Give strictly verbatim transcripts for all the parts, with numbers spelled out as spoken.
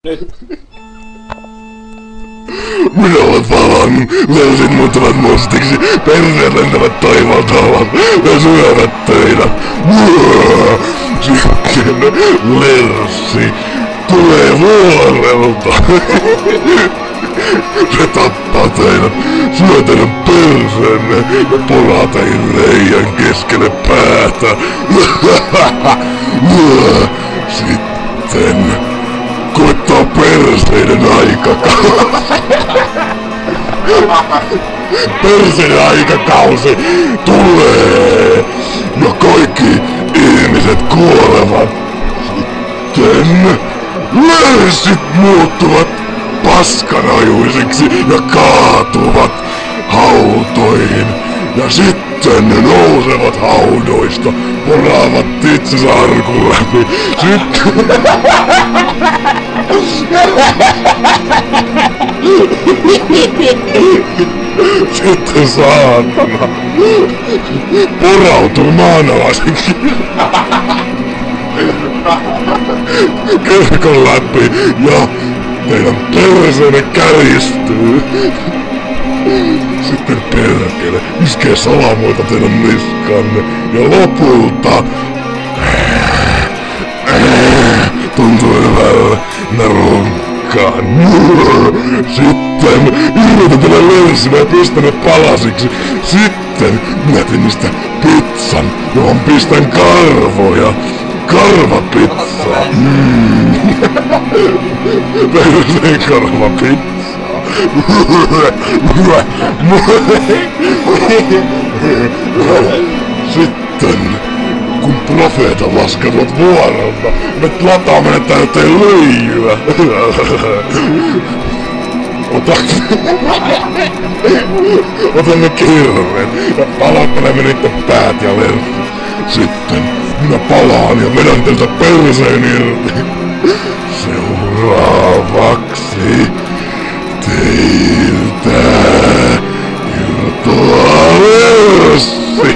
Minä olen palannut, löysin muuttuvat mustiksi, perseet lentävät taivalta alas, ja syövät teidät. Sitten Lerssi tulee vuorelta. Se tappaa teidät, syö teidän perseenne ja poraa teidän reijän keskelle päätä. Sitten koittaa perseiden aikakausi. Perseiden aikakausi tulee ja kaikki ihmiset kuolevat. Sitten Lerssit muuttuvat paskanajuisiksi ja kaatuvat hautoihin. Ja sitten ne nousevat haudoista, poraavat itsensä arkun läpi. Sitten... Sitten saatana porautuu maanalaiseksi. Kirkon läpi ja teidän perseenne kärjistyy. Sitten perkele iskee salamoita teidän niskanne ja lopulta tuntuu hyvälle narunkaan. Sitten irrotan teille lensinä ja pistän ne palasiksi. Sitten minä teen niistä pizzan, johon pistän karvoja. Karvapizza. Mm. Perseen karvapizza. Sitten, kun profeetat laskevat vuorelta, me lataamme ne täyteen löijyä. Ota... Otamme kirven ja palottelemme niitten päät ja lerssit. Sitten minä palaan ja vedän teiltä perseen irti. Seuraavaksi teiltä irtoaa lerssi.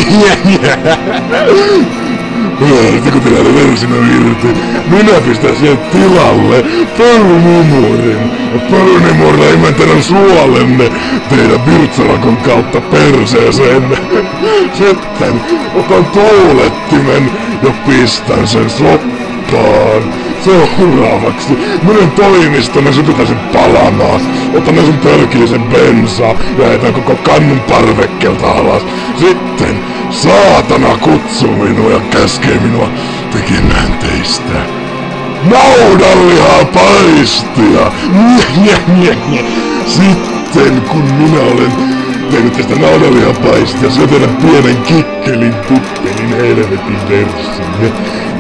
Sitten kun teillä lersin on irti, minä pistän siihen tilalle pörnimurin. Ja pörnimurilla imen teidän suolenne teidän virtsarakon kautta perseeseenne. Sitten otan tuulettimen ja pistän sen soppaan. Seuraavaksi menen toimistoon ja sytytän sen palamaan. Otan sen pörkillisen bensaa ja heitän koko kannun parvekkelta alas. Sitten saatana kutsuu minua ja käskee minua tekemään teistä naudanlihaa paistia. Sitten kun minä olen tehnyt tästä naudanlihaa paistia, syö teidän pienen kikkelin tyttelin helvetin versin.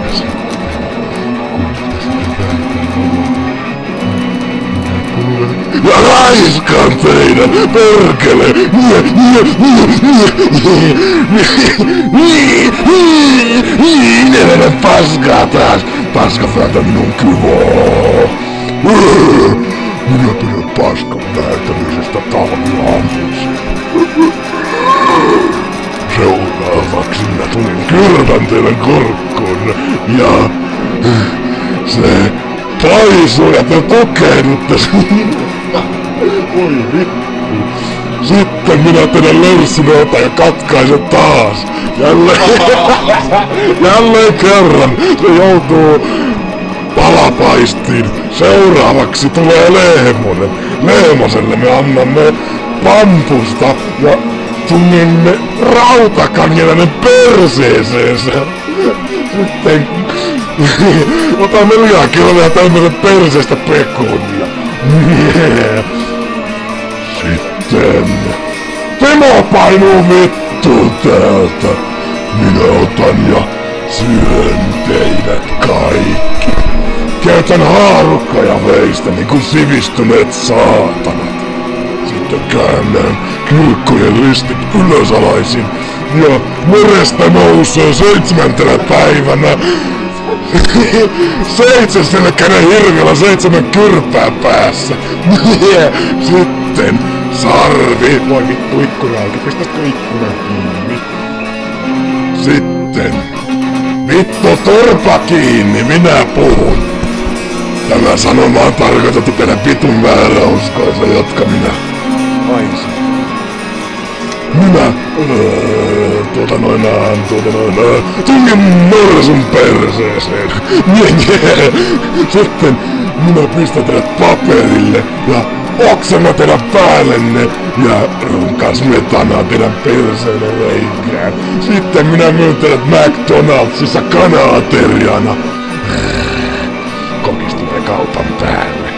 Ja raiskaan teidän, perkele! Ne vedän paskaa taas! Paska päätä minun kuvaa! Minä pidän paskan päätämisestä talviaamuisin. Seuraavaksi minä tulin kyrvän teidän korkkuun ja... Se... paisuu ja te tukehdutte siinä. Voi vittu. Sitten minä teidän lörssinoita ja katkaisen taas. Jälleen, jälleen kerran se joutuu palapaistiin. Seuraavaksi tulee Lehmonen. Lehmoselle me annamme pampusta ja tunnimme rautakangella ne perseeseensä. Sitten otamme lihakin vielä tämmösen perseestä pekunia. Sitten Timo painuu vittuun täältä. Minä otan ja syön teidät kaikki. Käytän haarukka ja veistä niinku sivistyneet saatanat. Sitten käännän kirkkojen ristit ylösalaisin ja meresta nousee seitsemäntenä päivänä seitsemänselkäinen hirviöllä seitsemän kyrpää päässä. Sitten sarvi. Voi vittu, ikkuna auki. Pistätkö ikkunan kiinni? Sitten vittu turpa kiinni, minä puhun. Tämä sanoma on tarkoitettu tehdä vitun vääräuskoisia, jotka minä... Aisa. Minä... Öö, tuota noinaan, tuota noinaan... Tungin norsun perseeseen! Nye, nye! Sitten minä pistän teidät paperille ja oksenna teidän päällenne ja runkas metanaa teidän perseenne reikään. Sitten minä myyn teidät McDonaldsissa kana-ateriana. Kokis tulee kaupan päälle.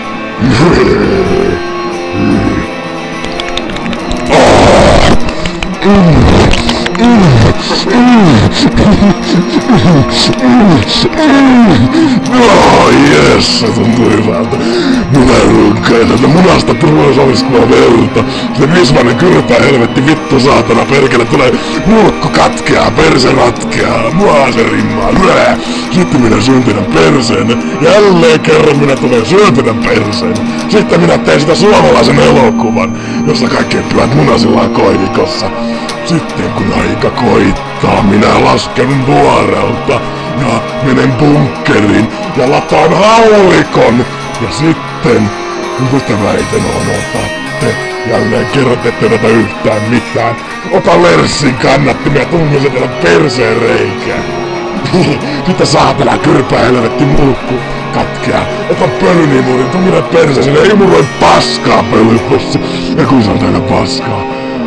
Oh, jes, se tuntuu hyvältä. Minä runkaan tätä munasta tulee soviskua verta. Se vismainen kyrpä helvetti vittu saatana perkele tulee mulkku katkeaa, perse ratkeaa, mua se rimmaa. Lyö. Sitten minä syön teidän perseenne. Jälleen kerran minä tulen syön teidän perseenne. Sitten minä teen sitä suomalaisen elokuvan, jossa kaikki pyvät munasillaan koivikossa. Sitten kun aika koittaa, minä lasken vuorelta ja menen bunkkeriin ja lataan haulikon. Ja sitten, mitä väiten on, otatte jälleen kerran ette yritä yhtään mitään. Ota lerssin kannattimia ja tungin se teidän perseen reikään. Sitten saatana kyrpää helvetti mulkku katkeaa. Ota pölynimurin, tungin ne perseeseen ja imuroi paskaa pölypussi. Ja kun se on täynnä paskaa.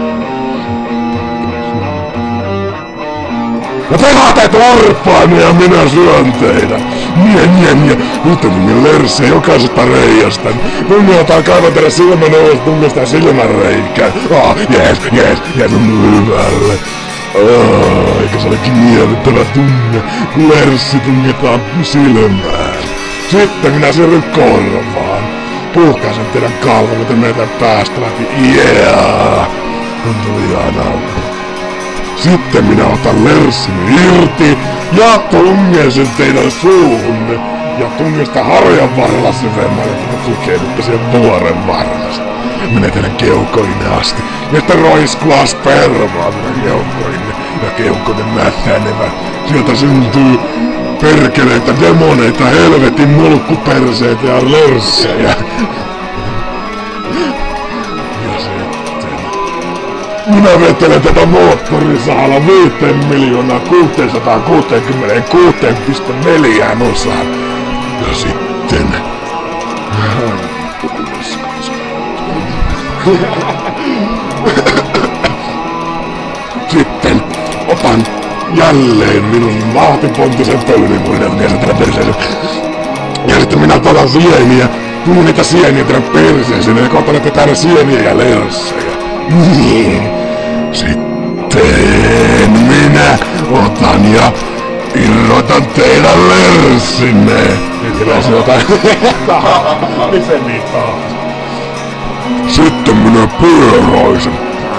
Ja te teet orpaani ja minä syön teitä. Nye, nye, nye. Nyt on tungin lerssiä jokaisesta reiästä. Tungin otan kaivan teidän silmän ulos tungista ja silmän reikään. Ah, jees, jees, jees on hyvälle. Ah, eikä se olekin miellyttävä tunne, kun lerssi tungetaan silmään. Sitten minä siirryn korvaan. Puhkaisen teidän kalvon, joten meidän päästä läpi. Yeah! Tuntuu ihanalta. Sitten minä otan lerssini irti ja tungen sen teidän suuhunne. Ja tungen sitä harjan varrella syvemmälle, että tukeudutte siihen vuoren varmasti. Menee teidän keukoinne asti. Ja sitten roiskua spermaa teidän keukoinne. Ja keukoinen mäthänevät. Sieltä syntyy perkeleitä, demoneita, helvetin mulkkuperseitä ja lerssejä. Minä vetelen tätä moottorisahalla viiteen miljoonaa kuusisataakuusikymmentäkuusi pilkku neljä osaan. Ja sitten... Sitten otan jälleen minun vahtipontisen pölynimurin ja teidän perseeseen. Ja sitten minä otan sieniä, tuun niitä sieniä teidän perseeseen ja kohtaan näitä täällä sieniä ja lerssejä. Sitten minä otan ja irrotan teidän lerssinne. Sitten minä pyöräisen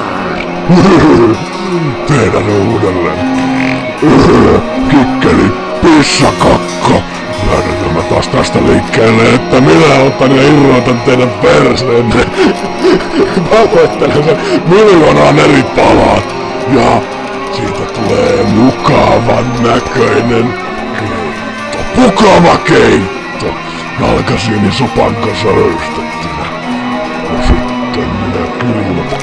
teidän uudelleen. Kikkeli, pissakakko. Lähdetään mä taas tästä liikkeelle, että minä otan ja irrotan teidän perseenne. Pahoittelen sen miljoonaan eri palat. Ja siitä tulee mukavan näköinen keitto. Mukava keitto. Jalkasieni sopan kanssa röystettynä. Ja sitten minä kylmän.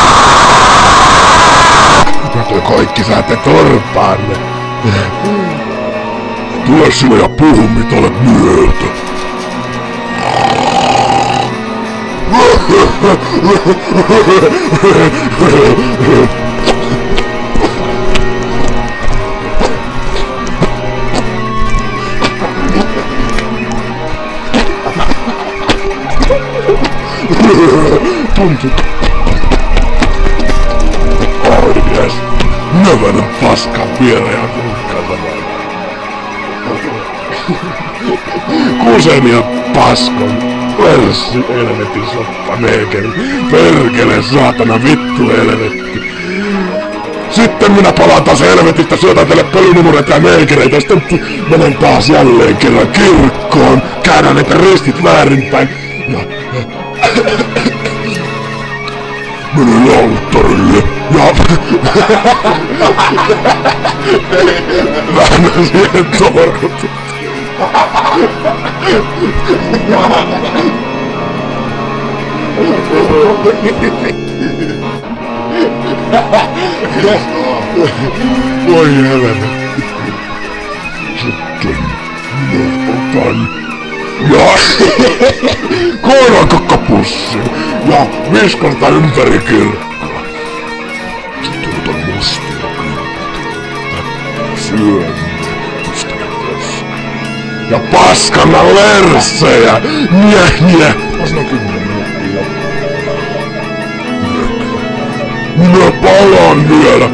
Ja te kaikki saatte torpaanne. Tule sinä ja puhu mitä olet myötä. Tuntuu. Oh yes. Minä vedän paskaa viereen kulkkaan. Kusen ja paskon. Perssi, helvetin soppa, meekeli. Perkele, saatana, vittu, helvetti. Sitten minä palaan taas helvetistä, syötän teille pölynimureita ja meekeleitä. Sitten menen taas jälleen kerran kirkkoon. Käännän näitä ristit väärinpäin. Ja... menen alttarille. Ja... väännän siihen torkut. Voi helvetti. Sitten minä otan ja koirankakapussin ja viskan sitä ympäri kirkkoa. Sitten otan mustia kynttilöitä, syön ystävässä. Ja paskana lersejä! Njäh, njäh! Ois noin kymmenen minuuttia. Minä palaan vielä!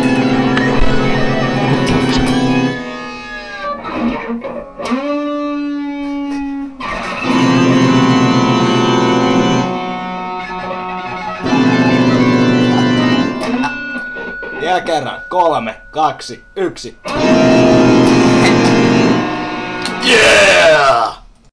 Vielä kerran. Kolme, kaksi, yksi. Yeah!